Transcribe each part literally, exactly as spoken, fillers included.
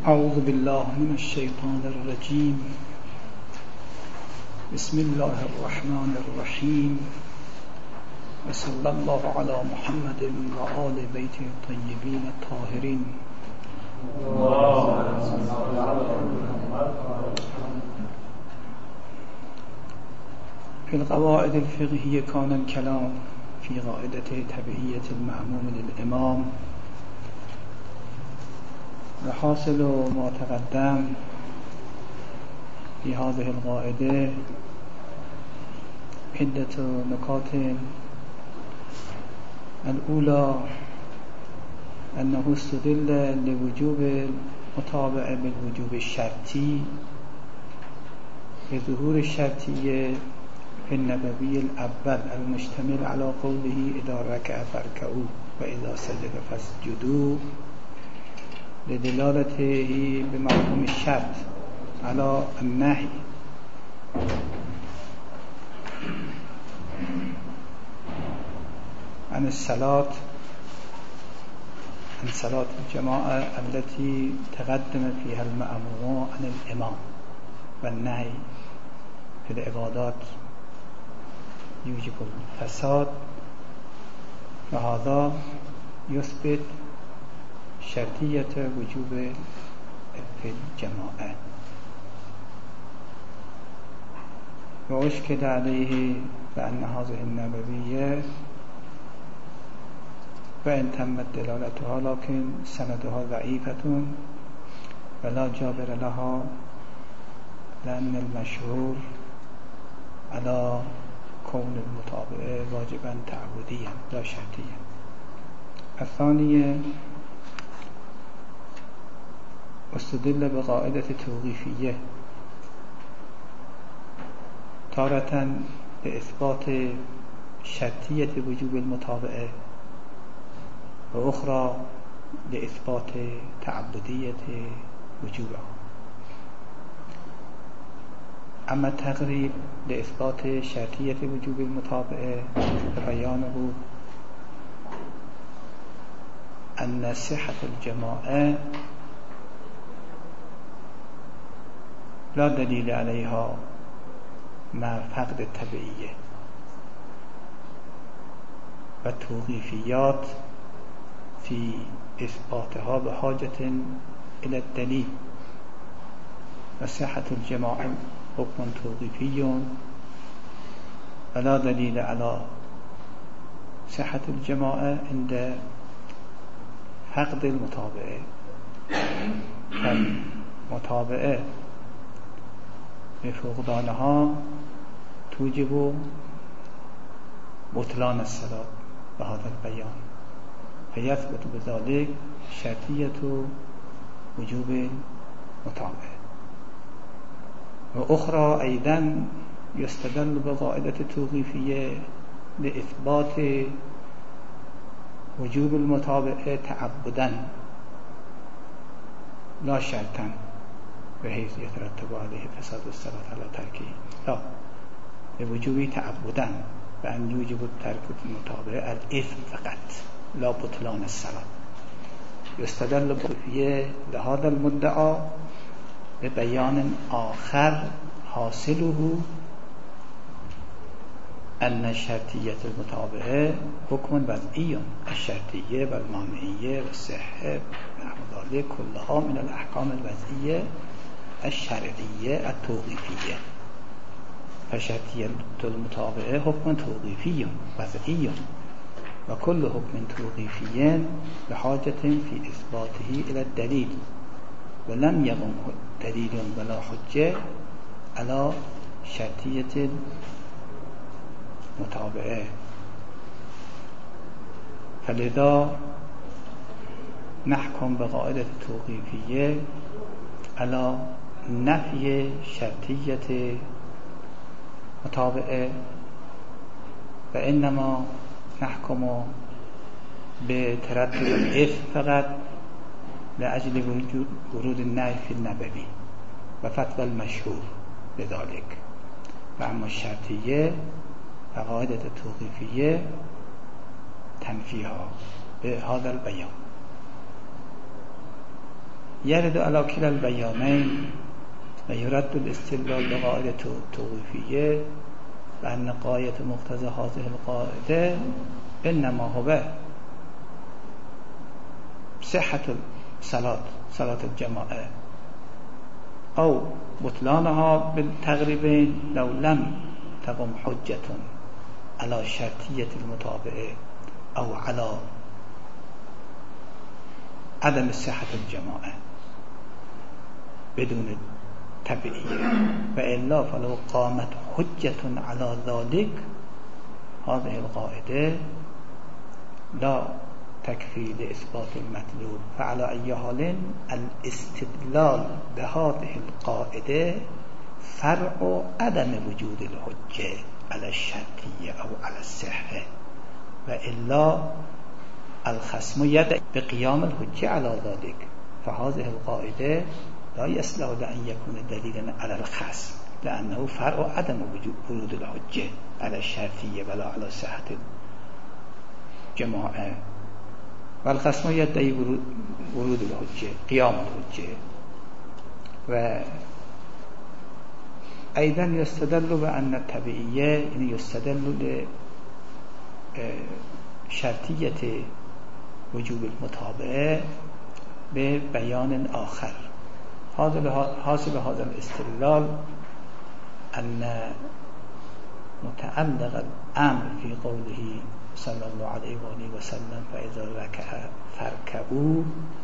اعوذ بالله من الشیطان الرجیم. بسم الله الرحمن الرحیم و صلی الله علی محمد و آل بیته الطیبین الطاهرین. في القواعد الفقهية كان الكلام في قاعدة تبعية المأموم للإمام. وحاصل ما تقدم في هذه القاعدة عدة نكات. الأولى أنه استدل لوجوب المتابعة بالوجوب الشرطي بظهور الشرطية في النبوي الأول المشتمل على قوله إذا ركع فاركعوا وإذا سجد فاسجدوا، لدلالته بمفهوم الشرط على النهي عن الصلاة عن صلاة الجماعة التي تقدم فيها المأموم عن الإمام، والنهي في العبادات يوجب الفساد، وهذا يثبت شرطية وجوب في الجماعة. وأشكد عليه بأن هذه النبوية وإن تمت دلالتها لكن سندها ضعيفة ولا جابر لها، لأن المشهور على كون المتابعة واجبا تعبديا لا شرطيا. الثانية استدل بقاعدة توقيفية، تارة لإثبات شرطية وجوب المتابعة، وأخرى لإثبات تعبدية وجوبها. أما التقريب لإثبات شرطية وجوب المتابعة فبيانه أن صحة الجماعة لا دليل عليها مع فقد التبعية، والتوقيفيات في إثباتها بحاجة إلى الدليل. وصحة الجماعة حكم توقيفي ولا دليل على صحة الجماعة عند فقد المتابعة. فالمتابعة بفقدانها توجب بطلان الصلاة بهذا البيان، فيثبت بذلك شرطية وجوب المتابعة. وأخرى أيضا يستدل بقاعدة التوقيفية لإثبات وجوب المتابعة تعبدا لا شرطا بحيث يترتب عليه فساد الصلاة على تركه، لا، بوجوب تعبدا بأن يوجب الترك المتابعة الإثم فقط لا بطلان الصلاة. يستدل بقاعدة لهذا المدعى ببيان آخر حاصله أن شرطية المتابعة حكم وضعي، الشرطية والمانعية والصحة نحو ذلك كلها من الأحكام الوضعية الشرعية التوقيفية. فشرطية المتابعة حكم توقيفي وضعي، وكل حكم توقيفي بحاجة في إثباته إلى الدليل، ولم يقم دليل ولا حجة على شرطية المتابعة. فلذا نحكم بقاعدة التوقيفية على نفي شرطية متابعة، وإنما نحكم بترتب الإثم فقط لأجل ورود النهي في النبوي وفتوى المشهور بذلك. وأما الشرطية فقاعدة التوقيفية تنفيها بهذا البيان. يرد على كلا البيانين ويرد الاستدلال بقاعدة توقيفية بأن غاية مقتضى هذه القاعدة إنما هو صحة الصلاة صلاة الجماعة أو بطلانها بالتغريبين لو لم تقم حجة على شرطية المتابعة أو على عدم صحة الجماعة بدون تبعية، وإلا فلو قامت حجة على ذلك هذه القاعدة لا تكفي لإثبات المطلوب. فعلى أي حال الاستدلال بهذه القاعدة فرع عدم وجود الحجة على الشرطية أو على الصحة، وإلا الخصم يدعي بقيام الحجة على ذلك، فهذه القاعدة لا يصلح لأن يكون دليلا على الخصم، لأنه فرع عدم وجود الحجة على الشرطية ولا على صحة الجماعة، والخصم يدعي ورود الحجة قيام الحجة. وأيضا يستدل بأن التبعية يعني يستدل لشرطية وجوب المتابعة ببيان آخر. حاصل هذا الاستدلال أن متعلق الأمر في قوله صلى الله عليه وآله وسلم فإذا ركع فاركعوا،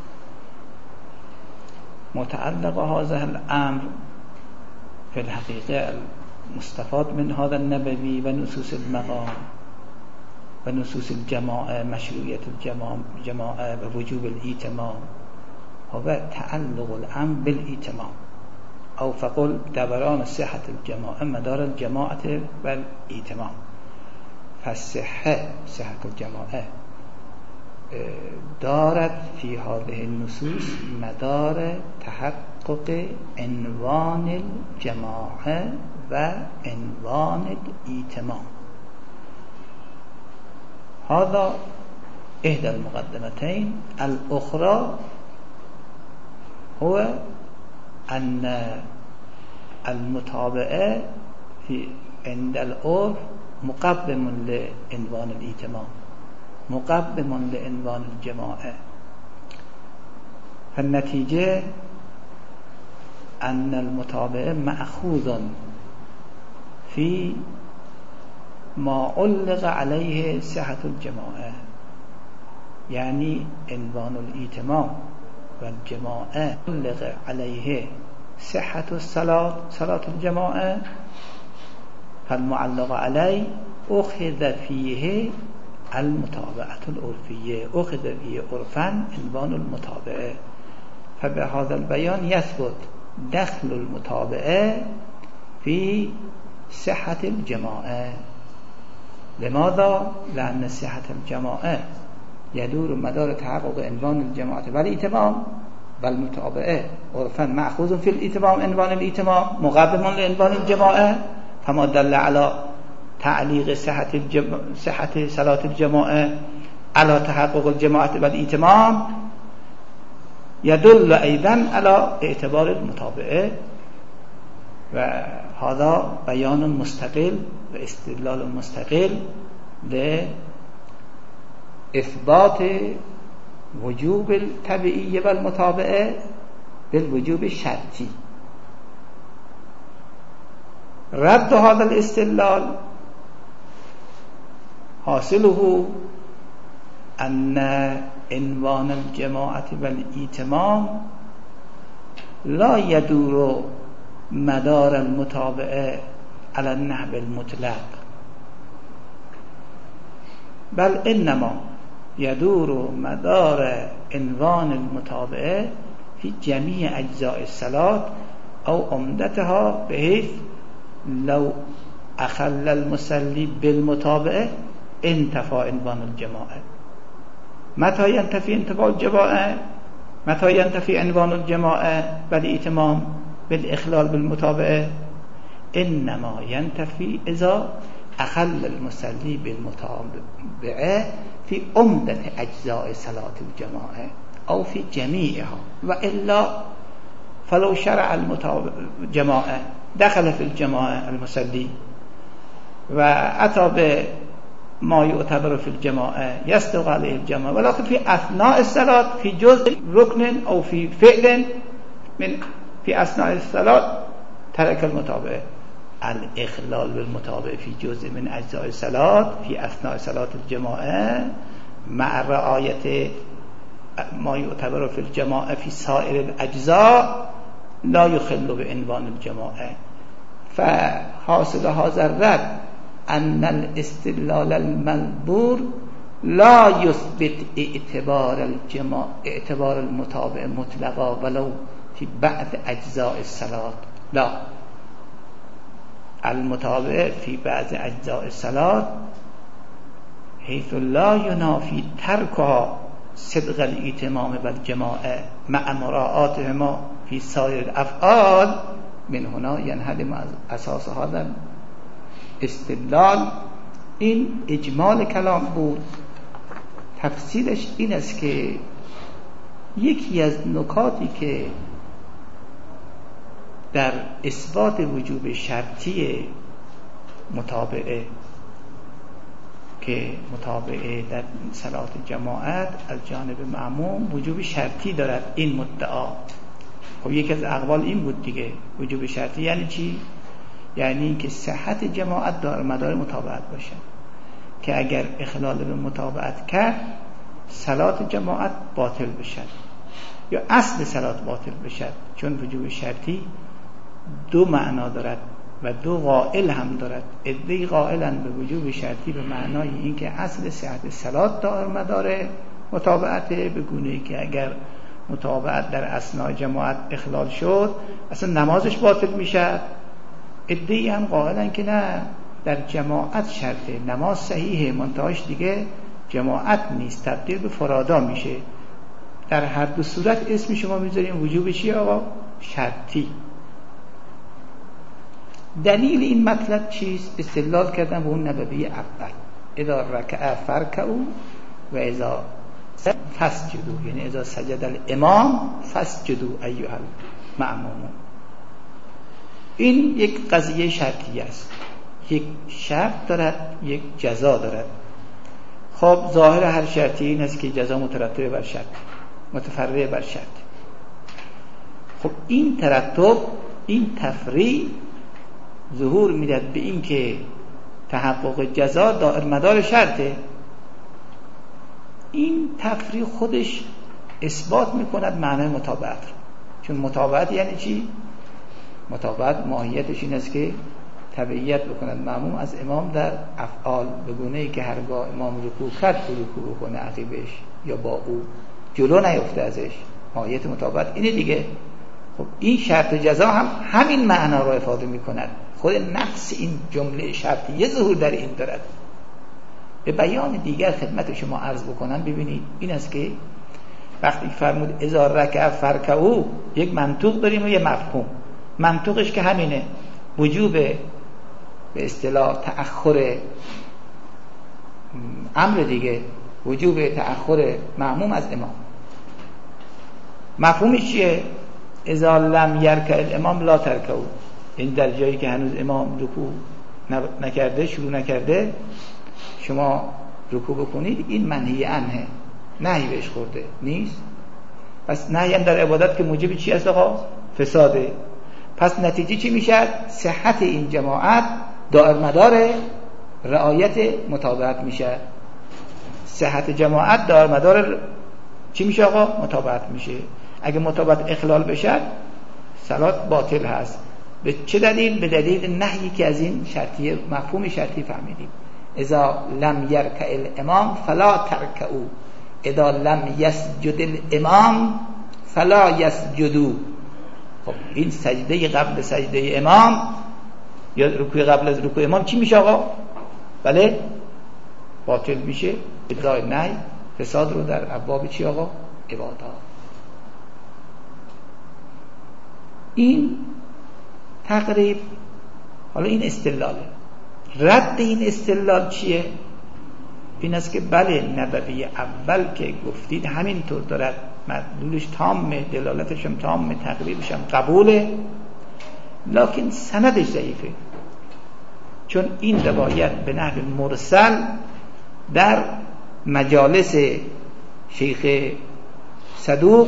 متعلق هذا الأمر في الحقيقة المستفاد من هذا النبوي ونصوص المقام ونصوص الجماعة مشروعية الجماعة ووجوب الائتمام هو تعلق الأمر بالائتمام، أو فقل دوران صحة الجماعة مدار الجماعة والائتمام. فالصحة صحة الجماعة دارت في هذه النصوص مدار تحقق عنوان الجماعة وعنوان الائتمام. هذا إحدى المقدمتين. الأخرى هو أن المتابعة في عند العرف مقدم لعنوان الائتمام، مقدم لعنوان الجماعة، فالنتيجة أن المتابعة مأخوذ في ما علق عليه صحة الجماعة، يعني عنوان الائتمام والجماعة علق عليه صحة الصلاة صلاة الجماعة، فالمعلق عليه أخذ فيه المتابعة العرفية، أخذ فيه عرفا عنوان المتابعة. فبهذا البيان يثبت دخل المتابعة في صحة الجماعة. لماذا؟ لأن صحة الجماعة يدور مدار تحقق عنوان الجماعة والائتمام، والمتابعة عرفا مأخوذ في الائتمام عنوان الائتمام مقدم لعنوان الجماعة، فما دل على تعليق صحة الجم... صحة صلاة الجماعة على تحقق الجماعة والائتمام يدل أيضا على اعتبار المتابعة. وهذا بيان مستقل واستدلال مستقل لإثبات وجوب التبعية والمتابعة بالوجوب الشرطي. رد هذا الاستدلال حاصله أن عنوان الجماعة والائتمام لا يدور مدار المتابعة على النحو المطلق، بل إنما يدور مدار عنوان المتابعة في جميع أجزاء الصلاة أو عمدتها، بحيث لو أخل المصلي بالمتابعة انتفى عنوان الجماعة. متى ينتفي انتفاء الجماعة؟ متى ينتفي عنوان الجماعة بالائتمام بالإخلال بالمتابعة؟ إنما ينتفي إذا أخل المصلي بالمتابعة في عمدة أجزاء صلاة الجماعة، او فی جمیعها و الا فلو شرع الجماعه دخل فی الجماعه المصلی و اتى به ما يعتبر في الجماعه يصدق عليه الجماعه ولكن في اثناء الصلاه في جزء ركن او في فعل من في اثناء الصلاه ترك المتابعه. الاخلال بالمتابعه في جزء من اجزاء الصلاه في اثناء صلاه الجماعه مع رعایت ما يعتبر في الجماعه في سائر الاجزاء لا يخل بعنوان الجماعه. فحاصل هذا الرد ان الاستدلال المنظور لا يثبت اعتبار الجماع اعتبار المتابع مطلقا ولو في بعض اجزاء الصلاه. لا، المتابع في بعض اجزاء الصلاه حيث لا ينافي تركها صدق الائتمام بالجماعه مع مراعاتهما في سائر الافعال. من هنا ينهدم اساس هذا استدلال. این اجمال کلام بود. تفسیرش این است که یکی از نکاتی که در اثبات وجوب شرطی متابعه که متابعه در صلات جماعت از جانب مأموم وجوب شرطی دارد، این مدعا. خب یکی از اقوال این بود دیگه. وجوب شرطی یعنی چی؟ یعنی اینکه صحت جماعت دار مدار متابعت باشه، که اگر اخلال به متابعت کرد صلات جماعت باطل بشد یا اصل صلات باطل بشد. چون وجوب شرطی دو معنا دارد و دو قائل هم دارد. عده‌ای قائلن به وجوب شرطی به معنای اینکه اصل صحت صلات دار مدار متابعت، به گونه‌ای که اگر متابعت در اثناء جماعت اخلال شد اصلا نمازش باطل میشه. عده‌ای هم قائلن که نه، در جماعت شرطه، نماز صحیحه، منتهاش دیگه جماعت نیست، تبدیل به فرادا میشه. در هر دو صورت اسم شما میذاریم وجوب چی آقا؟ شرطی. دلیل این مطلب چیست؟ استدلال کردن به اون نبوی اول، اذا رکع فرکعوا و اذا فسجدوا، یعنی اذا سجد الامام فسجدوا ایها المأمومون. این یک قضیه شرطی است، یک شرط دارد، یک جزا دارد. خب ظاهر هر شرطی این است که جزا مترتب بر شرط، متفرع بر شرط. خب این ترتب، این تفریع ظهور میداد به این که تحقق جزا دائر مدار شرطه. این تفریع خودش اثبات میکند معنای متابعت. چون متابعت یعنی چی؟ متابعت ماهیتش این است که تبعیت بکند مأموم از امام در افعال، به گونه‌ای که هرگاه امام رکوع کرد رکوع بکنه عقیبش یا با او جلو نیفته ازش. ماهیت متابعت اینه دیگه. خب این شرط جزا هم همین معنا را افاده میکند. خود نفس این جمله شرطیه ظهور در این دارد. به بیان دیگر خدمت شما عرض بکنم. ببینید این است که وقتی فرمود اذا رکع فرکعوا، یک منطوق داریم و یک مفهوم. منطوقش که همینه، وجوب به اصطلاح تأخر امر دیگه، وجوب تأخر مأموم از امام. مفهومش چیه؟ اذا لم یرکع الامام لا ترکعوا. این در جایی که هنوز امام رکوع نکرده، شروع نکرده، شما رکوع بکنید، این منهی عنه، نهی بهش خورده نیست. پس نهی در عبادت که موجب چی است آقا؟ فساده. پس نتیجه چی میشه؟ صحت این جماعت دائر مدار رعایت متابعت میشه. صحت جماعت دائر مدار چی میشه آقا؟ متابعت میشه. اگه متابعت اخلال بشه صلات باطل هست. به چه دلیل؟ به دلیل نهی که از این شرطی مفهوم شرطی فهمیدیم. اذا لم یرکع الامام فلا ترکعوا، اذا لم یسجد الامام فلا یسجدوا. خب این سجده قبل سجده امام یا رکوع قبل از رکوع امام چی میشه آقا؟ بله باطل میشه. ادعای نهی فساد رو در ابواب چی آقا؟ عبادات. این تقریب. حالا این استدلاله. رد این استدلال چیه؟ این است که بله نبوی اول که گفتید همینطور دارد مدلولش تامه، دلالتش هم تامه، تقریبش هم قبوله، لکن سندش ضعیفه، چون این روایت به نحو مرسل در مجالس شیخ صدوق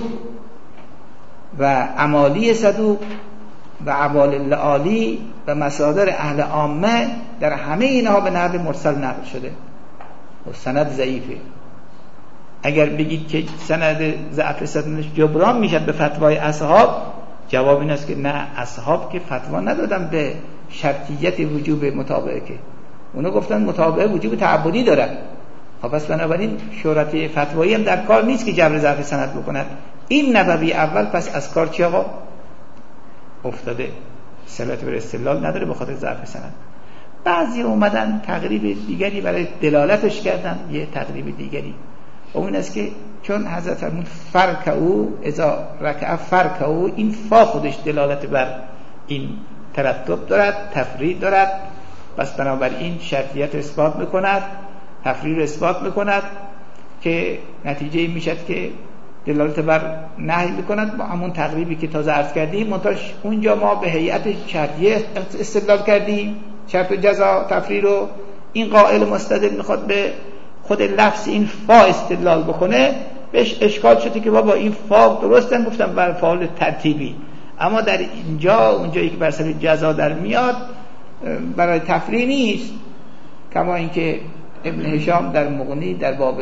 و امالی صدوق و عوال العالی و مصادر اهل عامه در همه اینها به نحو مرسل نقل شده و سند ضعیفه. اگر بگید که سند ضعف سندش جبران میشد به فتوای اصحاب، جواب این است که نه، اصحاب که فتوا ندادن به شرطیت وجوب متابعه، که اونا گفتن متابعه وجوب تعبدی داره. خب پس بنابراین شهرت فتوایی هم در کار نیست که جبر ضعف سند بکند. این نبوی اول پس از کار چی آقا افتاده، صلت بر استدلال نداره به خاطر ضعف سند. بعضی اومدن تقریب دیگری برای دلالتش کردن، یه تقریب دیگری اون است که چون حضرت فرمود فرق او اذا رکع فرق او، این فا خودش دلالت بر این ترتب دارد، تفرید دارد، پس بنابراین شرطیت اثبات میکند، تفرید اثبات میکند که نتیجه میشد که دلالت بر نهی میکند با همون تقریبی که تازه عرض کردیم. منتاش اونجا ما به هیئت شرطیه استدلال کردیم، شرط و جزا تفرید رو. این قائل مستدل میخواد به خود لفظ این فا استدلال بکنه، بهش اشکال شده که بابا این فا درستن گفتم بر فعال ترتیبی، اما در اینجا اونجایی که بر سر جزا در میاد برای تفریع نیست، کما اینکه ابن هشام در مغنی در باب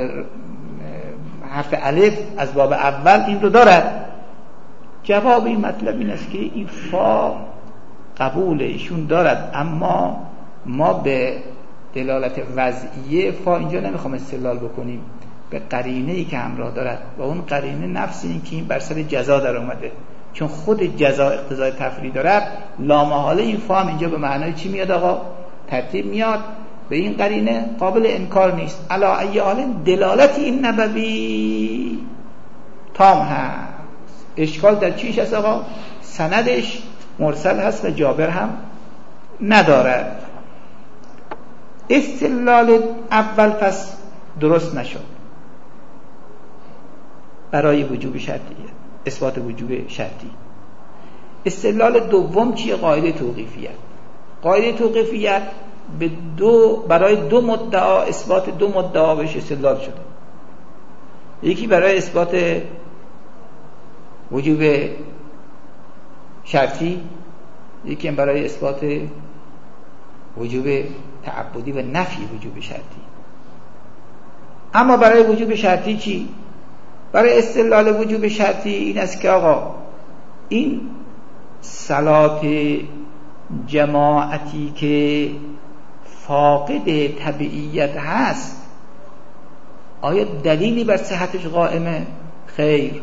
حرف الف از باب اول این رو دارد. جواب این مطلب این است که این فا قبول ایشون دارد، اما ما به دلالت وضعیه فا اینجا نمیخوام استدلال بکنیم، به قرینه‌ای که همراه دارد و اون قرینه نفس این که این بر سر جزا در اومده، چون خود جزا اقتضای تفرید دارد، لامحاله این فا هم اینجا به معنای چی میاد آقا؟ ترتیب میاد. به این قرینه قابل انکار نیست. علی ای حال دلالت این نبوی تام هست. اشکال در چیش هست آقا؟ سندش مرسل هست و جابر هم ندارد. استدلال اول پس درست نشد برای وجوب شرطی، اثبات وجوب شرطی. استدلال دوم چیه؟ قاعده توقیفیت. قاعده توقیفیت به دو برای دو مدعا اثبات دو مدعا بهش استدلال شده. یکی برای اثبات وجوب شرطی، یکی هم برای اثبات وجوب تعبدی و نفی وجوب شرطی. اما برای وجوب شرطی چی؟ برای استدلال وجوب شرطی این است که آقا این صلات جماعتی که فاقد طبیعیت هست آیا دلیلی بر صحتش قائمه؟ خیر،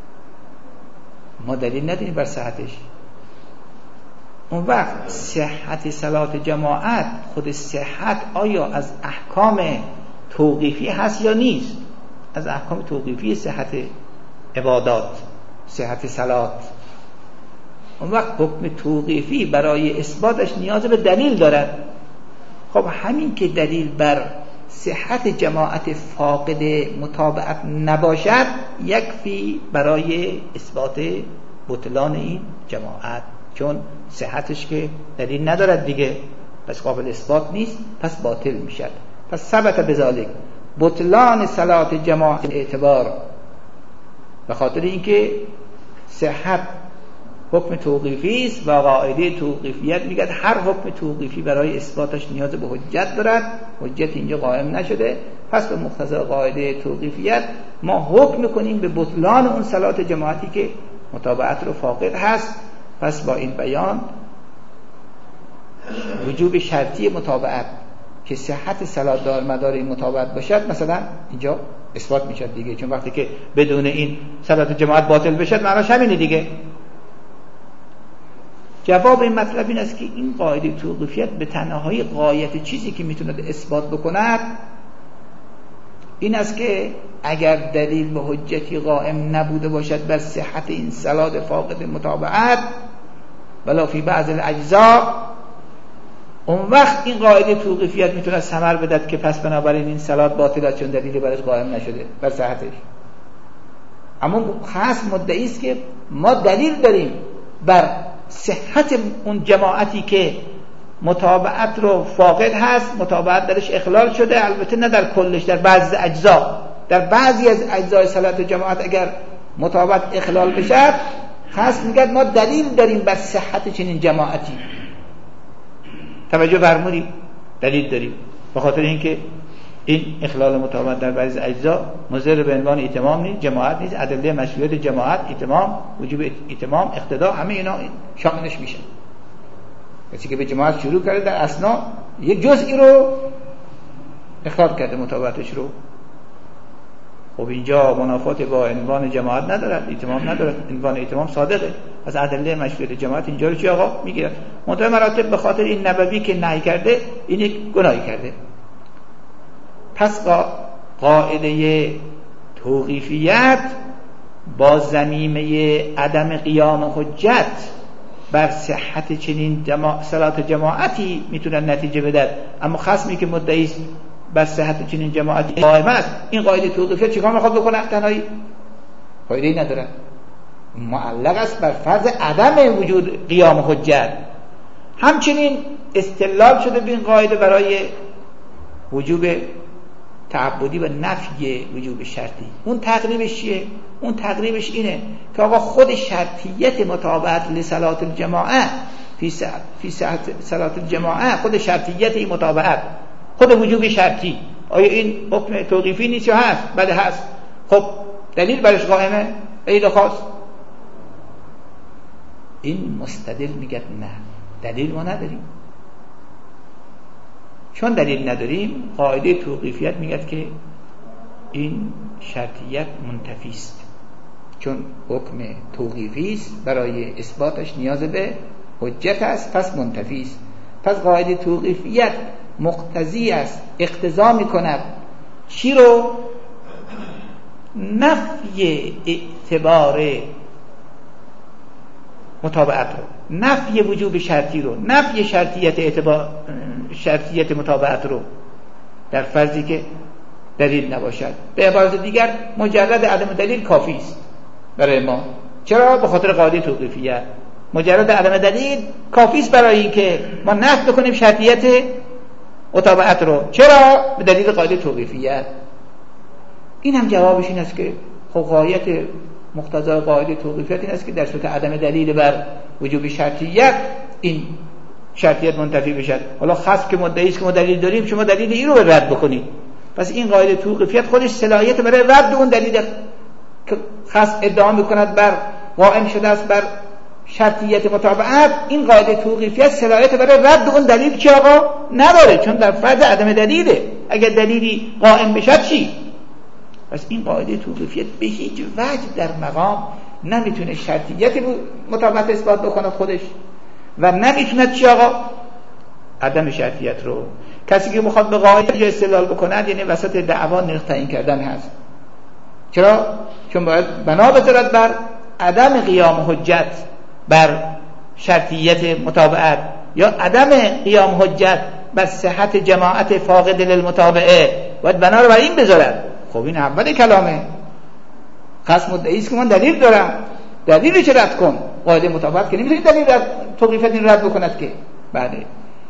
ما دلیل نداریم بر صحتش. اون وقت صحت صلات جماعت، خود صحت آیا از احکام توقیفی هست یا نیست؟ از احکام توقیفی صحت عبادات، صحت صلات. اون وقت حکم توقیفی برای اثباتش نیاز به دلیل دارد. خب همین که دلیل بر صحت جماعت فاقد متابعت نباشد یکفی برای اثبات بطلان این جماعت، چون صحتش که دلیل ندارد دیگه، پس قابل اثبات نیست، پس باطل میشد. پس ثبت بذالک بطلان صلات جماعت اعتبار، به خاطر اینکه صحت حکم توقیفی است و قاعده توقیفیت میگه هر حکم توقیفی برای اثباتش نیاز به حجت دارد. حجت اینجا قائم نشده، پس به مقتضای قاعده توقیفیت ما حکم میکنیم به بطلان اون صلات جماعتی که متابعت رو فاقد هست. پس با این بیان وجوب شرطی متابعت که صحت صلات دار مدار این متابعت باشد مثلا اینجا اثبات میشد دیگه، چون وقتی که بدون این صلات جماعت باطل بشد معناش همینه دیگه. جواب این مطلب این است که این قاعده توقیفیت به تنهایی غایت چیزی که میتوند اثبات بکند این است که اگر دلیل و حجتی قائم نبوده باشد بر صحت این صلات فاقد متابعت ولی فی بعض الاجزاء، اون وقت این قاعده توقیفیت میتونه ثمر بدهد که پس بنابراین این صلات باطل است چون دلیلی برش قائم نشده بر صحتش. اما خاص مدعی است که ما دلیل داریم بر صحت اون جماعتی که متابعت رو فاقد هست، متابعت درش اخلال شده، البته نه در کلش، در بعضی اجزا، در بعضی از اجزای صلات جماعت اگر متابعت اخلال بشه، خاص میگه ما دلیل داریم بر صحت چنین جماعتی. توجه فرمودید؟ دلیل داریم به خاطر اینکه این اخلال متابعت در بعضی اجزا مضر به عنوان اتمام نیست، جماعت نیست، ادله مشروعیت جماعت، اتمام، وجوب اتمام، اقتدا، همه اینا شاملش میشه. کسی که به جماعت شروع کرده در اثنا یک جزئی رو اخلال کرده متابعتش رو، خب اینجا منافات با عنوان جماعت ندارد، اتمام ندارد، عنوان اتمام صادقه. از ادله مشروعیت جماعت اینجا رو چی آقا میگیرد؟ منتها مراتب به خاطر این نبوی که نهی کرده این یک گناهی کرده. پس قاعده توقیفیت با ضمیمه عدم قیام حجت بر صحت چنین جماع... صلات جماعتی میتونن نتیجه بدن، اما خصمی که مدعی است بر صحت چنین جماعتی قائم است، این قاعده توقیفیت چیکار میخواد بکنه؟ تنهایی فایده‌ای نداره، معلق است بر فرض عدم وجود قیام حجت. همچنین استدلال شده به این قاعده برای وجوب تعبدی و نفی وجوب شرطی. اون تقریبش چیه؟ اون تقریبش اینه که آقا خود شرطیت متابعت لصلات الجماعه فی صحت فی صحت صلات الجماعه، خود شرطیت این متابعت، خود وجوب شرطی، آیا این حکم توقیفی نیست یا هست؟ بله هست. خب دلیل برش قائمه؟ عید خاص. این مستدل میگه نه، دلیل ما نداریم. چون دلیل نداریم، قاعده توقیفیت میگه که این شرطیت منتفی است، چون حکم توقیفی است، برای اثباتش نیاز به حجت است، پس منتفی است. پس قاعده توقیفیت مقتضی است، اقتضا میکند چی رو؟ نفی اعتبار متابعت رو، نفی وجوب شرطی رو، نفی شرطیت اعتبار شرطیت متابعت رو، در فرضی که دلیل نباشد. به عبارت دیگر مجرد عدم دلیل کافی است برای ما. چرا؟ به خاطر قاعده توقیفیت مجرد عدم دلیل کافی است برای اینکه ما نفی بکنیم شرطیت متابعت رو. چرا؟ به دلیل قاعده توقیفیت. این هم جوابش این است که خب غایت مقتضای قاعده توقیفیت این است که در صورت عدم دلیل بر وجوب شرطیت این شرطیت منتفی بشد. حالا خاص که مدعی است که ما دلیل داریم، شما دلیل این رو رد بکنید. پس این قاعده توقیفیت خودش صلاحیت برای رد اون دلیل که خاص ادعا میکند بر قائم شده است بر شرطیت متابعت. این قاعده توقیفیت صلاحیت برای رد اون دلیل که آقا نداره، چون در فرض عدم دلیله. اگر دلیلی قائم بشد چی؟ پس این قاعده توقیفیت به هیچ وجه در مقام نمیتونه شرطیت متابعت اثبات بکنه خودش، و نمیتونه چی آقا؟ عدم شرطیت رو. کسی که میخواد به قاعده استدلال بکنه یعنی وسط دعوا نرخ تعیین کردن هست. چرا؟ چون باید بنا بذارد بر عدم قیام حجت بر شرطیت متابعت، یا عدم قیام حجت بر صحت جماعت فاقد للمتابعه، باید بنا رو بر این بذارد. خب این اول کلامه. خاص مدعی است که من دلیل دارم، دلیلی چه رد کن؟ قاعده متابعت که نمیتونی دلیل رد توقیفیت این رد بکند که. بله.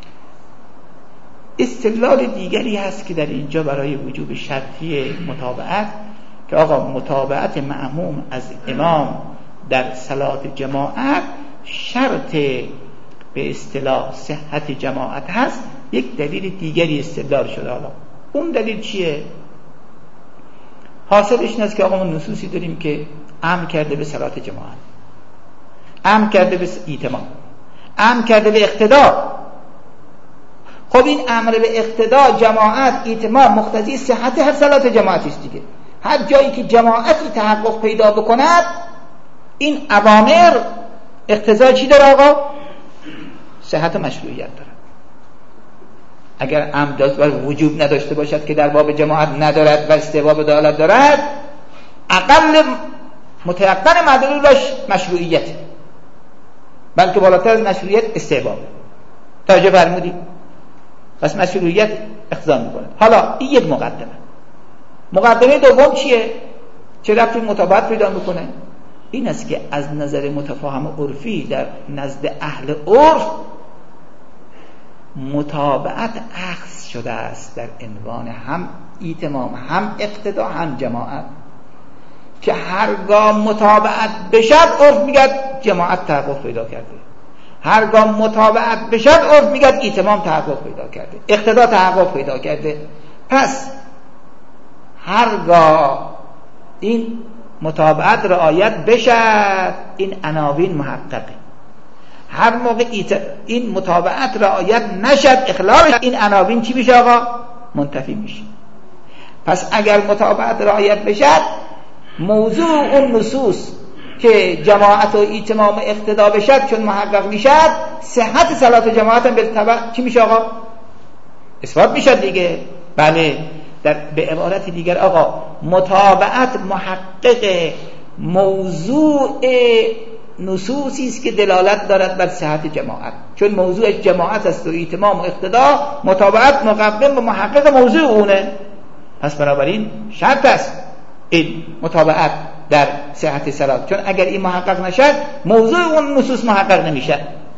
استدلال دیگری هست که در اینجا برای وجوب شرطی متابعت که آقا متابعت مأموم از امام در صلات جماعت شرط به اصطلاح صحت جماعت هست. یک دلیل دیگری استدلال شده. حالا اون دلیل چیه؟ حاصلش این است که آقا ما نصوصی داریم که امر کرده به صلات جماعت، امر کرده به اتمام، امر کرده به اقتدا. خب این امر به اقتدا، جماعت، اتمام مقتضی صحت هر صلات جماعتی است دیگه. هر جایی که جماعتی تحقق پیدا بکند این اوامر اقتضا چی داره آقا؟ صحت مشروعیت داره. اگر امر داشت و وجوب نداشته باشد که در باب جماعت ندارد و استحباب دالت دارد، اقل متيقن مدلولش مشروعیت، بلکه بالاتر از مشروعیت استحباب. توجه فرمودید؟ پس مشروعیت اقتضا میکنه. حالا این یک مقدمه. مقدمه دوم چیه؟ چه ربطی مطابقت پیدا میکنه؟ این است که از نظر متفاهم عرفی در نزد اهل عرف متابعت اخذ شده است در عنوان هم ایتمام، هم اقتدا، هم جماعت، که هرگاه متابعت بشد عرف میگد جماعت تحقق پیدا کرده، هرگاه متابعت بشد عرف میگد ایتمام تحقق پیدا کرده، اقتدا تحقق پیدا کرده. پس هرگاه این متابعت رعایت بشد این عناوین محققه، هر موقع این متابعت رعایت نشد اخلال این عناوین چی میشه آقا؟ منتفی میشه. پس اگر متابعت رعایت بشد موضوع اون نصوص که جماعت و ایتمام اقتدا بشد چون محقق میشد صحت صلات جماعت هم بالتبع چی میشه آقا؟ اثبات میشد دیگه. بله، در به عبارت دیگر آقا متابعت محقق موضوع نصوصی است که دلالت دارد بر صحت جماعت، چون موضوع جماعت است و ایتمام و اقتدا، متابعت مقدم و محقق موضوع اونه. پس بنابراین شرط است این متابعت در صحت صلات، چون اگر این محقق نشد موضوع اون نصوص محقق نمیشه.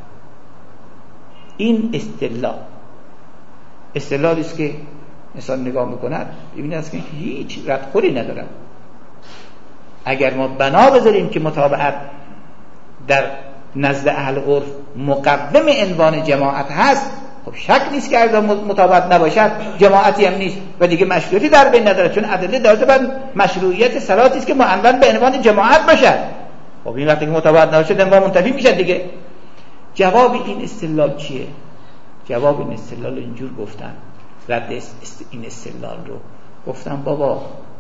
این استدلال استدلالی است که انسان نگاه میکند ببینید است که هیچ ردخوری ندارد. اگر ما بنا بذاریم که متابعت در نزد اهل عرف مقوم عنوان جماعت هست، خب شک نیست که اگر متابعت نباشد جماعتی هم نیست و دیگه مشروعیتی در بین نداره، چون ادله داره بر مشروعیت صلاتی است که معنون به عنوان جماعت باشد. خب این وقتی که متابعت نباشد عنوان منتفی میشه دیگه. جواب این استدلال چیه؟ جواب این استدلال اینجور گفتن، رد این استدلال رو گفتم بابا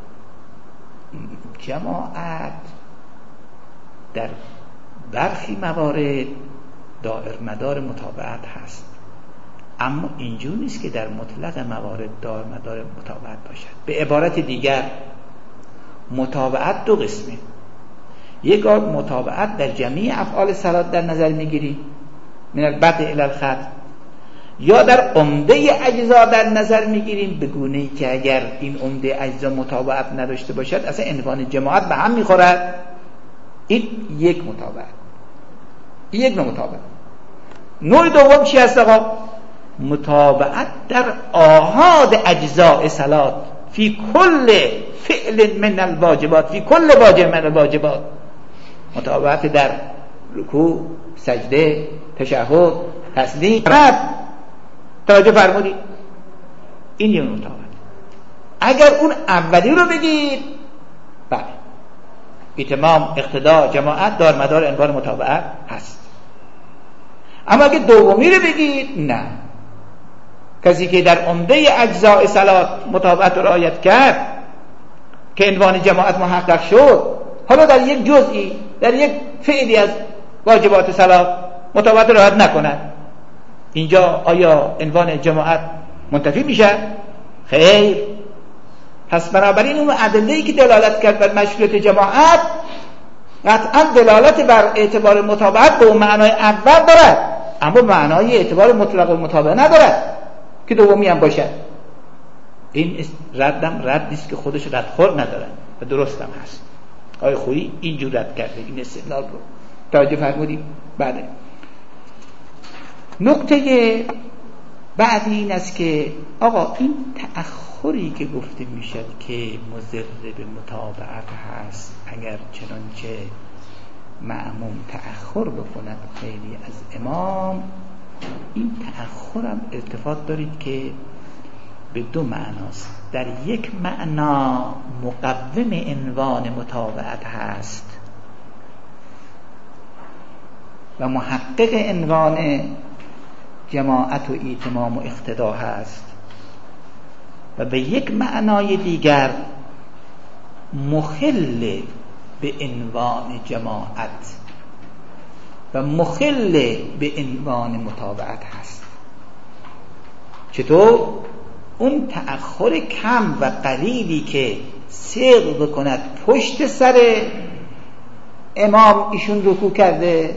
جماعت در برخی موارد دائر مدار متابعت هست، اما اینجور نیست که در مطلق موارد دائر مدار متابعت باشد. به عبارت دیگر متابعت دو قسمه، یک بار متابعت در جمعی افعال صلات در نظر میگیری من البدء الی الختم، یا در عمده اجزا در نظر میگیریم به گونه‌ای که اگر این عمده اجزا متابعت نداشته باشد اصلا عنوان جماعت به هم میخورد. این یک متابعت، یک نوع متابعت. نوع دوم چی هست آقا؟ متابعت در آحاد اجزاء صلات فی کل فعل من الواجبات، فی کل واجب من الواجبات، متابعت در رکوع، سجده، تشهد، تسلیم. توجه فرمودید؟ این یه متابعت. اگر اون اولی رو بگید بله اتمام، اقتدا، جماعت دار مدار عنوان متابعت هست. اما اگه دومی رو بگید نه، کسی که در عمده اجزاء صلات متابعت رو رعایت کرد که عنوان جماعت محقق شد، حالا در یک جزئی، در یک فعلی از واجبات صلات متابعت رو رعایت نکند، اینجا آیا عنوان جماعت منتفی میشه؟ خیر. پس بنابراین اون ادله‌ای که دلالت کرد بر مشروعیت جماعت قطعا دلالت بر اعتبار متابعت به اون معنای اول دارد، اما معنای اعتبار مطلق و متابعه ندارد که دومی هم باشد. این ردم رد نیست که خودش ردخور ندارد و درست هم هست. آقای خویی اینجور رد کرده این استدلال رو. توجه فرمودید؟ بله. نکته بعدی این است که آقا این تأخری که گفته میشد که مضر به متابعت هست، اگر چنانچه مأموم تأخر بکند خیلی از امام، این تأخر هم ارتباط دارید که به دو معناست. در یک معنا مقوم عنوان متابعت هست و محقق عنوان جماعت و ایتمام و اقتدا هست، و به یک معنای دیگر مخل به عنوان جماعت و مخل به عنوان متابعت هست. چطور؟ اون تأخر کم و قلیلی که سیر بکند پشت سر امام ایشون رکوع کرده،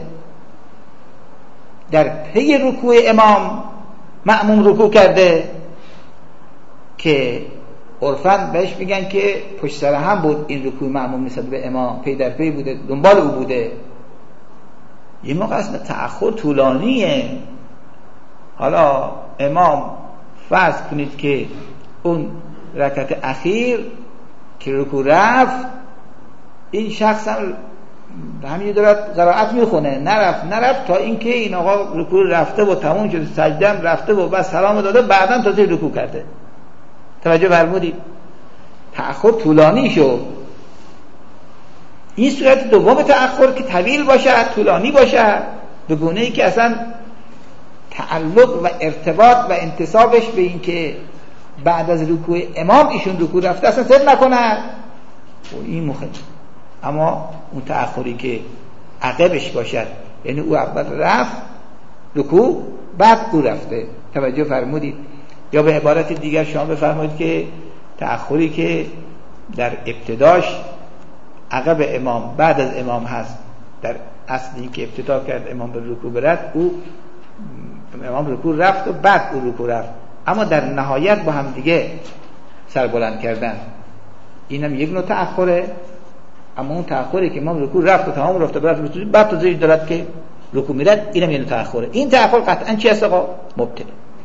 در پی رکوع امام مأموم رکوع کرده، که عرفاً بهش میگن که پشت سر هم بود این رکوع مأموم نسبت به امام، پی در پی بوده، دنبال او بوده. یه موقع اصلا تأخر طولانیه. حالا امام فرض کنید که اون رکعت اخیر که رکوع رفت، این شخص هم همین دارد قرائت میخونه، نرفت نرفت تا اینکه این آقا رکوع رفته و تموم شد، سجده هم رفته و بس سلام داده، بعداً تازه رکوع کرده. توجه فرمودید؟ تأخر طولانی شد. این صورت دوم تأخر که طویل باشد، طولانی باشد، به گونه‌ای که اصلا تعلق و ارتباط و انتسابش به این که بعد از رکوع امام ایشون رکوع رفته اصلا صدق نکنه، و این مخالف. اما اون تأخری که عقبش باشد، یعنی او اول رفت رکوع بعد او رفته. توجه فرمودید؟ یا به عبارت دیگر شما بفرمایید که تأخری که در ابتداش عقب امام بعد از امام هست، در اصلی که ابتدا کرد امام به رکوع برد، او امام رکوع رفت و بعد او رکوع رفت، اما در نهایت با هم دیگه سربلند کردن. اینم یک نوع تأخره. اما اون تأخری که امام رکوع رفت و تمام رفت و بعد بعد تو زیر دارد که رکوع میرد، اینم یک نوع تأخره. این تأخر قطعا چی است آقا؟ مبتدع.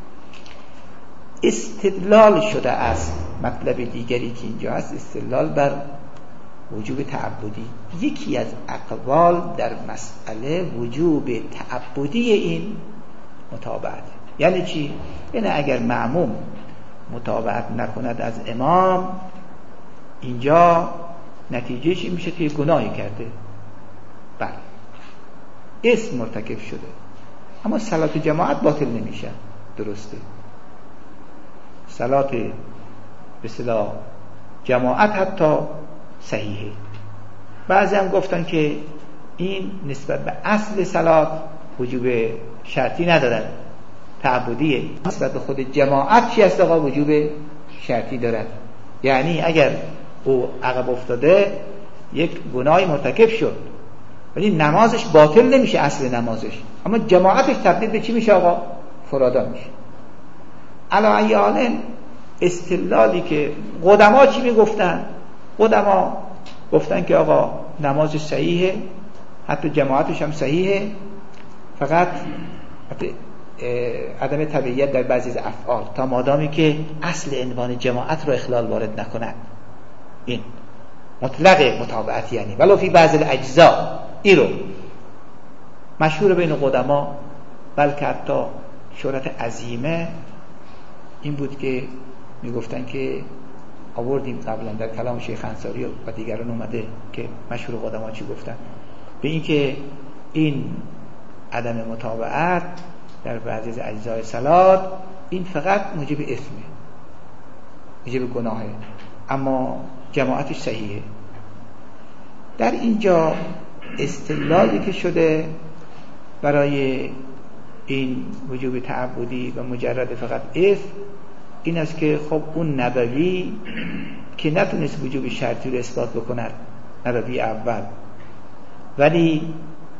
استدلال شده است. مطلب دیگری که اینجا هست استدلال بر وجوب تعبدی. یکی از اقوال در مسئله وجوب تعبدی این متابعت. یعنی چی؟ یعنی اگر مأموم متابعت نکند از امام، اینجا نتیجهش این میشه که گناهی کرده. بله، اسم مرتکب شده، اما صلات جماعت باطل نمیشه. درسته، صلات به اصطلاح جماعت حتی صحیحه. بعضی هم گفتن که این نسبت به اصل صلات وجوب شرطی ندارد، تعبدیه. نسبت به خود جماعت چی است آقا؟ وجوب شرطی دارد. یعنی اگر او عقب افتاده یک گناهی مرتکب شد، ولی نمازش باطل نمیشه، اصل نمازش، اما جماعتش تبدیل به چی میشه آقا؟ فرادا میشه. علی ای حال استدلالی که قدما چی میگفتن؟ قدما گفتن که آقا نمازش صحیحه، حتی جماعتش هم صحیحه، فقط عدم تبعیت در بعضی از افعال، تا مادامی که اصل عنوان جماعت رو اخلال وارد نکنند. این مطلق متابعت، یعنی ولو فی بعض الاجزاء. این رو مشهور بین قدما، بلکه حتی شهرت عظیمه این بود که میگفتن که آوردیم قبلا در کلام شیخ انصاری و دیگران اومده که مشهور قدما چی گفتن، به این که این عدم متابعت در بعضی از اجزای صلات این فقط موجب اسمه، موجب گناهه، اما جماعتش صحیحه. در اینجا استدلالی که شده برای این وجوب تعبدی و مجرد فقط اسم این است که خب اون نبوی که نتونست وجوب شرطی رو اثبات بکند، نبوی اول، ولی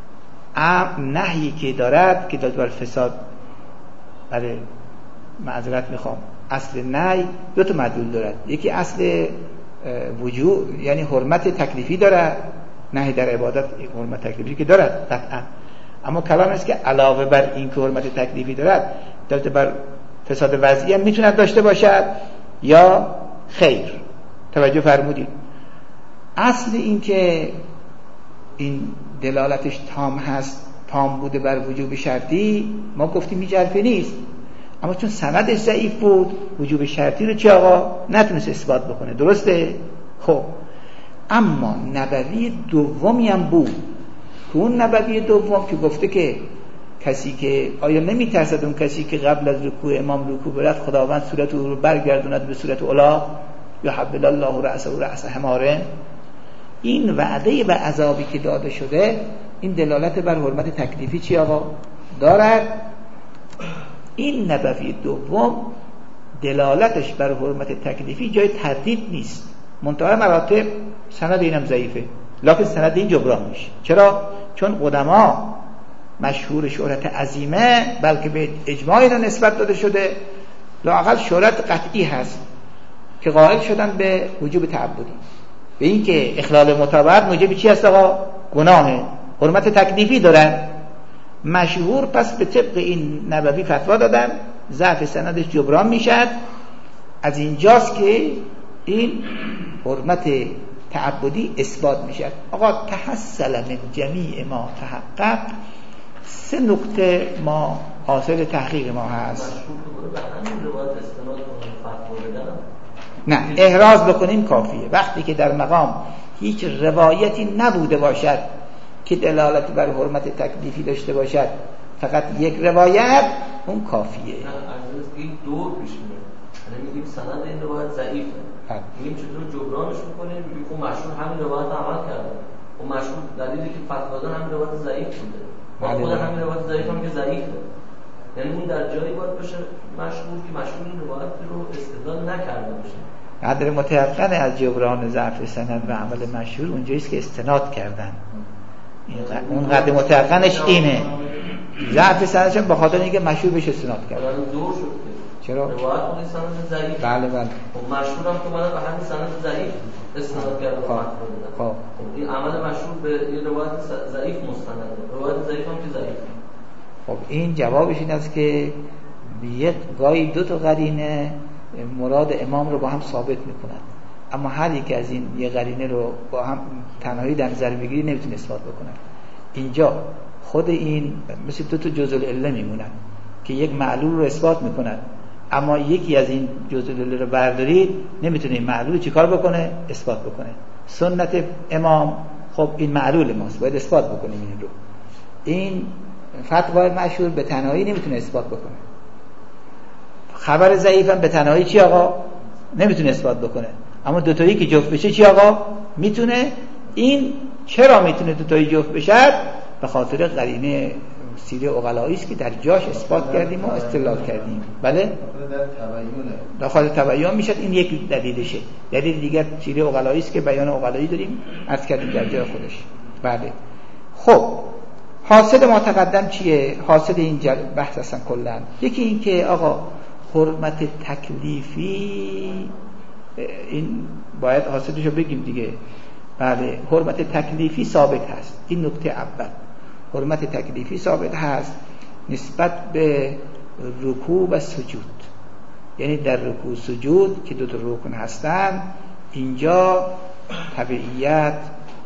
نهی که دارد که داد بر فساد، بله معذرت میخوام، اصل نهی دو تا مدلول دارد. یکی اصل وجوب یعنی حرمت تکلیفی دارد، نهی در عبادت حرمت تکلیفی که دارد قطعا، اما کلام است که علاوه بر این که حرمت تکلیفی دارد دلت بر فساد وضعی هم میتوند داشته باشد یا خیر. توجه فرمودید؟ اصل این که این دلالتش تام هست، تام بوده بر وجوب شرطی، ما گفتیم هیچ حرفی نیست، اما چون سندش ضعیف بود وجوب شرطی رو چه آقا نتونست اثبات بکنه. درسته؟ خب اما نبوی دومی هم بود که اون نبوی دوم که گفته که کسی که آیا نمی ترسد اون کسی که قبل از رکوع امام رکوع برد خداوند صورت او رو برگردوند به صورت اولا یا حبل الله رأسه و رأس حماره. این وعده و عذابی که داده شده این دلالت بر حرمت تکلیفی چی آقا دارد. این نبوی دوم دلالتش بر حرمت تکلیفی جای تردید نیست، منتها مراتب سند اینم ضعیفه، لکن سند این جبران میشه. چرا؟ چون قدما مشهور شهرت عظیمه، بلکه به اجماع اینا نسبت داده شده، لااقل شهرت قطعی هست که قائل شدن به وجوب تعبدی، به این که اخلال متابعت موجب چی هست آقا؟ گناهه، حرمت تکلیفی دارن. مشهور پس به طبق این نبوی فتوا دادن ضعف سندش جبران میشد. از اینجاست که این حرمت تعبدی اثبات میشد. آقا تحصل من جمیع ما تحقق، سه نکته ما حاصل تحقیق ما هست. نه، احراز بکنیم کافیه. وقتی که در مقام هیچ روایتی نبوده باشد که دلالت بر حرمت تکلیفی داشته باشد، فقط یک روایت، اون کافیه. نه، از این دور پیش میره. یعنی میگیم سند این روایت ضعیفه. میگیم چطور جبرانش میکنیم؟ میگیم خب مشهور همین روایت عمل کرده. و مشهور دلیلی که فتوا دادن همین روایت ضعیف بوده. و خود همین روایت ضعیف هم که ضعیفه. یعنی اون در جایی باید بشه مشهور که مشهور این روایت رو استدلال نکرده باشه. قدر متيقن از جبران ضعف سند و عمل مشهور اونجاییست که استناد کردن. اون قدر متيقنش اینه. ضعف سندش به خاطر اینکه مشهور بشه استناد کرد. دور شد. چرا؟ روایت خود سند ضعیف. بله بله. خب مشهور هم که اومدن به همین سند ضعیف استناد کرده. خب خب این عمل مشهور به این روایت ضعیف مستنده. روایت ضعیف هم که ضعیف. خب این جوابش این است که یک گاهی دو تا قرینه مراد امام رو با هم ثابت میکنن، اما هر یک از این یه قرینه رو با هم تنهایی در نظر بگیری نمیتونه اثبات بکنن. اینجا خود این مثل دو تا جزء العله میمونن که یک معلول رو اثبات میکنن، اما یکی از این جزء العله رو بردارید نمیتونه این معلول چیکار بکنه؟ اثبات بکنه. سنت امام خب این معلول ماست، باید اثبات بکنیم این رو. این فتوای مشهور به تنهایی نمیتونه اثبات بکنه. خبر ضعیف هم به تنهایی چی آقا؟ نمیتونه اثبات بکنه. اما دوتایی که جفت بشه چی آقا؟ میتونه. این چرا میتونه دوتایی جفت بشه؟ به خاطر قرینه سیره عقلایی است که در جاش اثبات کردیم و استدلال کردیم. بله؟ در تبیینه. داخل تبیین میشد. این یک دلیلشه. دلیل دیگر سیره عقلایی است که بیان عقلایی داریم عرض کردیم در جای خودش. بله. خب حاصل ما تقدم چیه؟ حاصل این بحث اصلا کلا یکی این که آقا حرمت تکلیفی، این باید حاصلشو بگیم دیگه. بله، حرمت تکلیفی ثابت هست. این نکته اول. حرمت تکلیفی ثابت هست نسبت به رکوع و سجود. یعنی در رکوع سجود که دو تا رکن هستن، اینجا تبعیت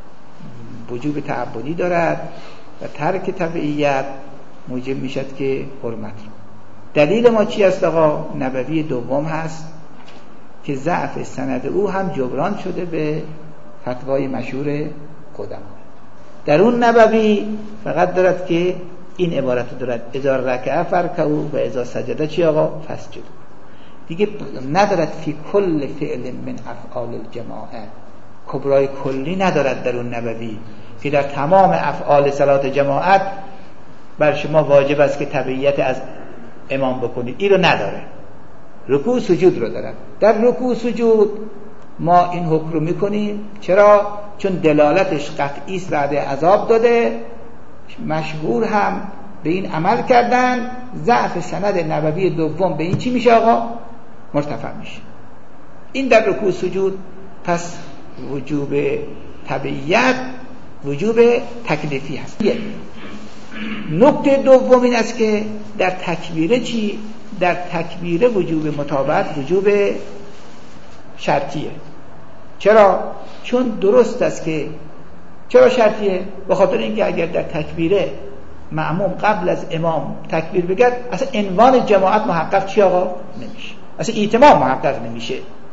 وجوب تعبدی دارد و ترک تبعیت موجب میشد که حرمت رو. دلیل ما چی است آقا؟ نبوی دوم هست که ضعف سند او هم جبران شده به فتوای مشهور قدما. در اون نبوی فقط دارد که این عبارت دارد اذا رکع فرکعوا و اذا سجد چی آقا؟ فسجدوا. دیگه ندارد فی کل فعل من افعال الجماعه، کبرای کلی ندارد در اون نبوی که در تمام افعال صلات جماعت بر شما واجب است که تبعیت از امام بکنید. این رو نداره. رکوع سجود رو داره. در رکوع سجود ما این حکم رو میکنیم. چرا؟ چون دلالتش قطعی است، وعده عذاب داده. مشهور هم به این عمل کردن. ضعف سند نبوی دوم به این چی میشه آقا؟ مرتفع میشه. این در رکوع سجود. پس وجوب تبعیت وجوب تکلیفی هست. نکته دوم این است که در تکبیره چی؟ در تکبیره وجوب متابعت وجوب شرطیه. چرا؟ چون درست است که چرا شرطیه؟ به خاطر اینکه اگر در تکبیره مأموم قبل از امام تکبیر بگه اصلا عنوان جماعت محقق چی آقا؟ نمیشه. اصلا ایتمام محقق نمیشه.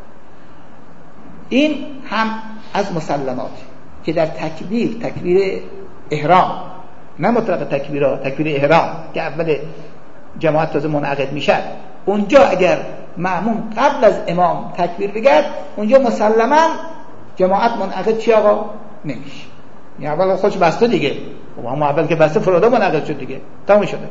این هم از مسلمات که در تکبیر، تکبیر احرام، نه مطلق تکبیرها، تکبیر احرام که اول جماعت تازه منعقد میشه، اونجا اگر مأموم قبل از امام تکبیر بگه اونجا مسلما جماعت منعقد چی آقا؟ نمیشه. یعنی اول خودش بسته دیگه، اما اول که بسته فرادا منعقد شد دیگه، تمام شده.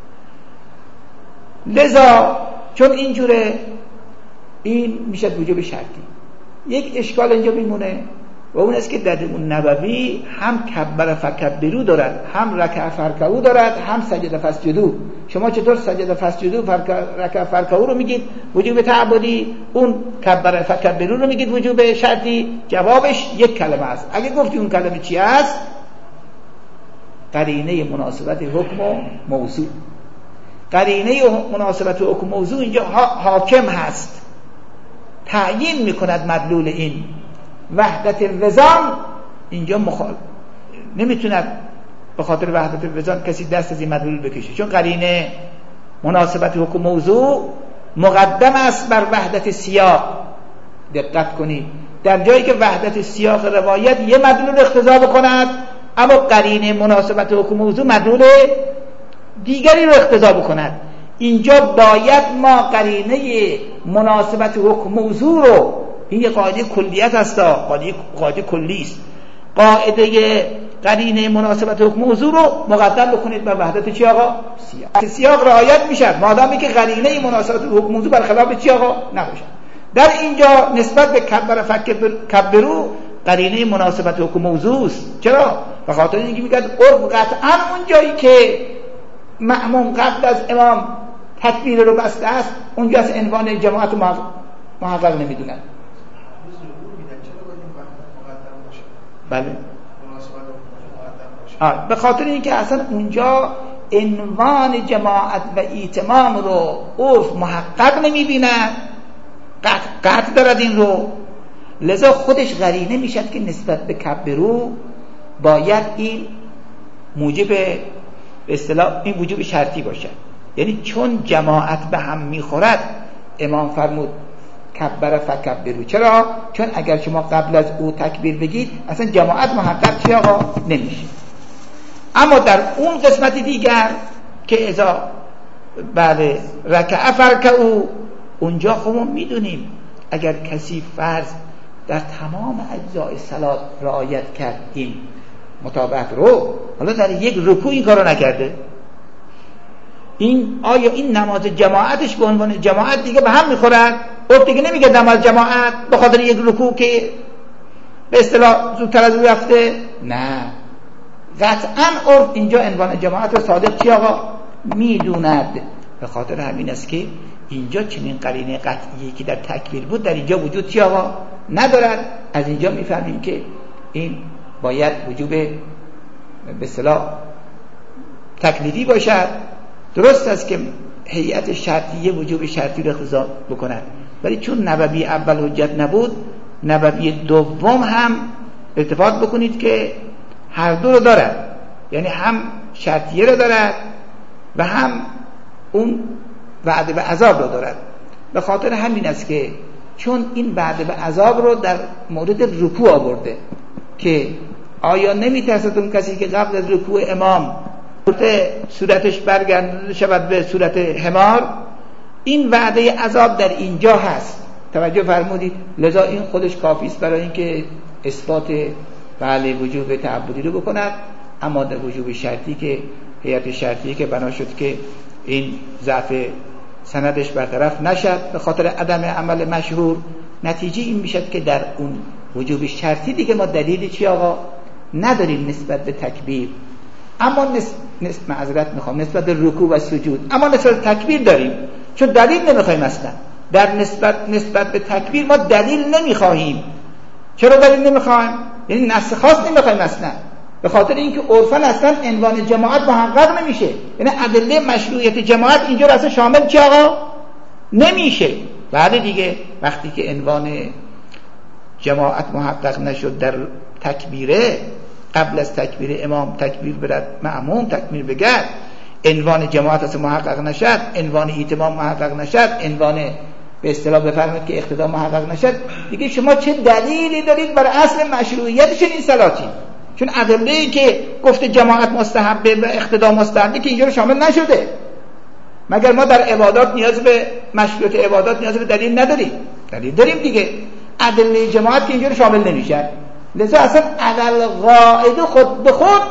لذا چون اینجوره این میشه وجوب شرطی. یک اشکال اینجا میمونه و اون است که در اون نبوی هم کبر فکبرو دارد، هم رکع فرکعو دارد، هم سجد فسجدو. شما چطور سجد فسجدو رکع فرکعو رو میگید وجوب تعبدی، اون کبر فکبرو رو میگید وجوب شرطی؟ جوابش یک کلمه است. اگه گفتی اون کلمه چی است؟ قرینه مناسبت حکم و موضوع. قرینه مناسبت حکم و موضوع اینجا حاکم هست، تعیین میکند مدلول این. وحدت الوزان اینجا مخال... نمیتوند به خاطر وحدت الوزان کسی دست از این مدلول بکشه، چون قرینه مناسبت حکم موضوع مقدم است بر وحدت سیاق. دقت کنید، در جایی که وحدت سیاق روایت یه مدلول اقتضا بکند، اما قرینه مناسبت حکم موضوع مدلول دیگری رو اقتضا بکند. اینجا باید ما قرینه مناسبت حکم موضوع رو، این یه قاعده کلیت هست، قاعده قاعده کلی است، قاعده قرینه مناسبت حکم موضوع رو مقدم بکنید بر وحدت چی آقا؟ سیاق. سیاق رعایت میشد مادامی که قرینه مناسبت حکم موضوع برخلاف چی آقا نباشه. در اینجا نسبت به کبر فکبرو قرینه مناسبت حکم موضوع است. چرا؟ به خاطر اینکه میگه عرف قطعا اون جایی که مأموم قبل از امام تکبیر رو بسته است، اونجا از عنوان جماعت محقق نمیدونن. بله آه. به خاطر اینکه اصلا اونجا عنوان جماعت و ایتمام رو عرف محقق نمیبینن، قطع قطع دارد این رو، لذا خودش قرینه میشد که نسبت به کبرو باید این موجب به اصطلاح این وجوب شرطی باشد. یعنی چون جماعت به هم میخورد امام فرمود کبر فکبرو. چرا؟ چون اگر شما قبل از او تکبیر بگید اصلا جماعت محقق چی آقا نمیشه. اما در اون قسمت دیگر که اذا بعد رکع فرکعو، اونجا خب ما میدونیم اگر کسی فرض در تمام اجزای صلات رعایت کرد این متابعت رو، حالا در یک رکوع این کارو نکرده، این آیا این نماز جماعتش به عنوان جماعت دیگه به هم میخورد؟ او دیگه نمیگه نماز جماعت به خاطر یک رکوع که به اصطلاح زودتر از او رفته. نه، قطعا عرف اینجا عنوان جماعت رو صادق چی آقا میدوند. به خاطر همین است که اینجا چنین قرینه قطعی که در تکبیر بود در اینجا وجود چی آقا ندارد. از اینجا میفهمیم که این باید وجوب به اصطلاح تکلیفی باشد. درست است که هیئت شرطیه وجوب شرطی رو اقتضا بکند، ولی چون نبوی اول حجت نبود، نبوی دوم هم اتفاق بکنید که هر دو رو دارد، یعنی هم شرطیه رو دارد و هم اون وعده به عذاب رو دارد. به خاطر همین است که چون این وعده به عذاب رو در مورد رکوع آورده که آیا نمیترسد اون کسی که قبل از رکوع امام صورتش برگردونده شود به صورت حمار، این وعده عذاب در اینجا هست. توجه فرمودید؟ لذا این خودش کافی است برای اینکه اثبات بله وجوب تعبدی رو بکند. اما در وجوب شرطی که هیئت شرطی که بنا شد که این ضعف سندش برطرف نشد به خاطر عدم عمل مشهور، نتیجه این میشد که در اون وجوب شرطی دیگه ما دلیلی چی آقا نداریم نسبت به تکبیر. اما نسبت نسبت معذرت میخوام نسبت به رکوع و سجود، اما نسبت به تکبیر داریم، چون دلیل نمیخوایم اصلا. در نسبت نسبت به تکبیر ما دلیل نمیخواهیم. چرا دلیل نمیخوایم؟ یعنی نص خاص نمیخوایم اصلا، به خاطر اینکه عرفاً اصلا عنوان جماعت محقق نمیشه. یعنی ادله مشروعیت جماعت اینجا اصلا شامل چی آقا نمیشه. بعد دیگه وقتی که عنوان جماعت محقق نشد در تکبیره، قبل از تکبیر امام تکبیر برد مأموم تکبیر بگرد، عنوان جماعت اصلا محقق نشد، عنوان ایتمام محقق نشد، عنوان به اصطلاح بفرمایید که اقتدا محقق نشد، دیگه شما چه دلیلی دارید بر اصل مشروعیت چنین صلاتی؟ چون ادله‌ای که گفته جماعت مستحبه و اقتدا مستحبه که اینجا رو شامل نشده. مگر ما در عبادات نیاز به مشروعیت عبادات نیاز به دلیل نداریم؟ دلیل داریم دیگه. ادله جماعت که اینجا رو شامل نمیشه. لذا اصلا عقل قاعده خود به خود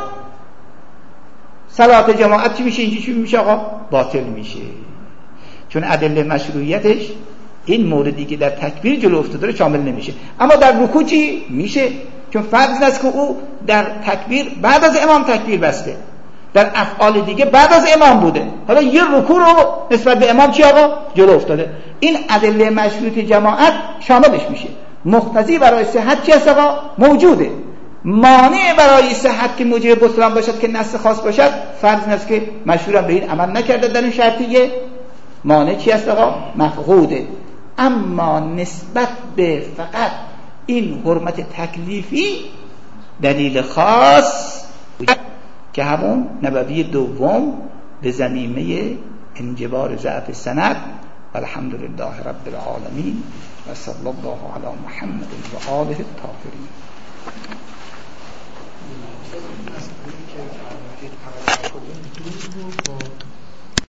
صلات جماعت چی میشه؟ اینجا چی میشه آقا؟ باطل میشه. چون ادله مشروعیتش این موردی که در تکبیر جلو افتاده رو شامل نمیشه. اما در رکوع چی میشه؟ چون فرض است که او در تکبیر بعد از امام تکبیر بسته، در افعال دیگه بعد از امام بوده، حالا یه رکوع رو نسبت به امام چی آقا جلو افتاده. این ادله مشروط جماعت شاملش میشه. مقتضی برای صحت چی است آقا؟ موجوده. مانع برای صحت که موجب بطلان باشد که نص خاص باشد، فرض این است که مشهورم به این عمل نکرده در این شرطیه، مانع چی است آقا؟ مفقوده. اما نسبت به فقط این حرمت تکلیفی دلیل خاص که همون نبوی دوم به ضمیمه انجبار ضعف سند. الحمدلله رب العالمین و صلی الله علی محمد و آله الطاهرین. که